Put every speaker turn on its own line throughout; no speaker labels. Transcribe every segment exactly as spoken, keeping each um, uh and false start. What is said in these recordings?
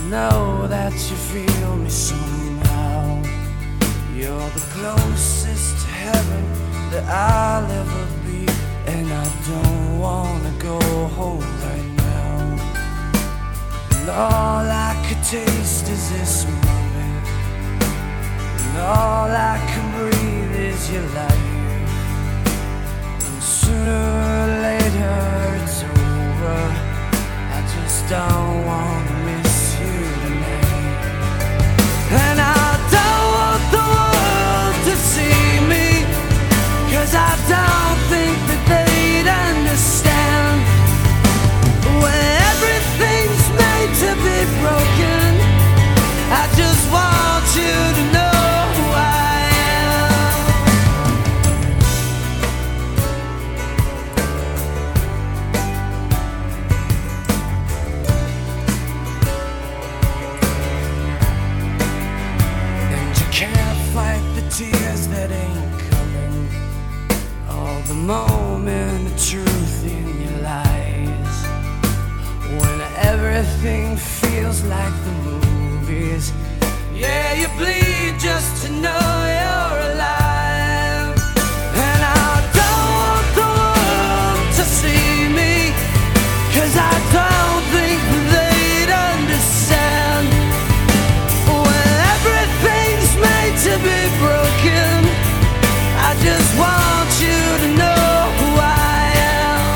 know that you feel me somehow. You're the closest to heaven that I'll ever be, and I don't wanna go home right now. And all I could taste is this moment, and all I can breathe is your light. And sooner or later it's over. I just don't wanna miss you tonight. And I don't want the world to see me, 'cause I don't think that they'd understand. When everything's made to be broken, I just want you to know who I am. And you can't fight the tears that ain't coming, all the moment of truth in your lies. When everything feels like the movies, yeah, you bleed just to know you're alive. And I don't want the world to see me, 'cause I don't think they'd understand. When everything's made to be broken, I just want you to know who I am.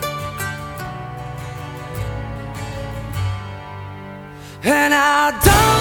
And I don't